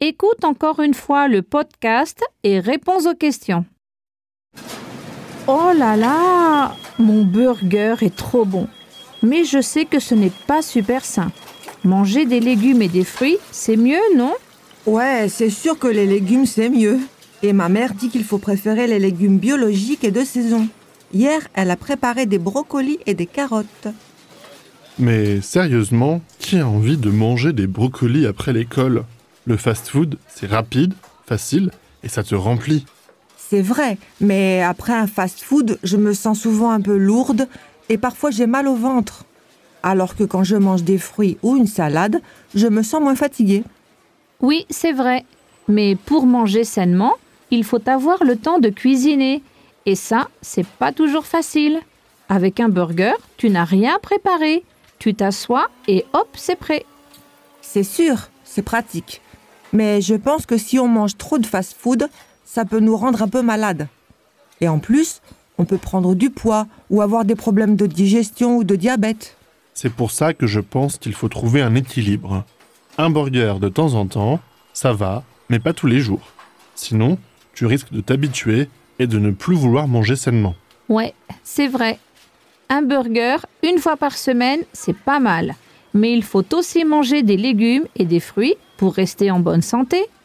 Écoute encore une fois le podcast et réponds aux questions. Oh là là, mon burger est trop bon. Mais je sais que ce n'est pas super sain. Manger des légumes et des fruits, c'est mieux, non? Ouais, c'est sûr que les légumes, c'est mieux. Et ma mère dit qu'il faut préférer les légumes biologiques et de saison. Hier, elle a préparé des brocolis et des carottes. Mais sérieusement, qui a envie de manger des brocolis après l'école? Le fast-food, c'est rapide, facile et ça te remplit. C'est vrai, mais après un fast-food, je me sens souvent un peu lourde et parfois j'ai mal au ventre. Alors que quand je mange des fruits ou une salade, je me sens moins fatiguée. Oui, c'est vrai. Mais pour manger sainement, il faut avoir le temps de cuisiner. Et ça, c'est pas toujours facile. Avec un burger, tu n'as rien préparé. Tu t'assois et hop, c'est prêt. C'est sûr, c'est pratique. Mais je pense que si on mange trop de fast-food, ça peut nous rendre un peu malades. Et en plus, on peut prendre du poids ou avoir des problèmes de digestion ou de diabète. C'est pour ça que je pense qu'il faut trouver un équilibre. Un burger de temps en temps, ça va, mais pas tous les jours. Sinon, tu risques de t'habituer et de ne plus vouloir manger sainement. Ouais, c'est vrai. Un burger, une fois par semaine, c'est pas mal. Mais il faut aussi manger des légumes et des fruits pour rester en bonne santé.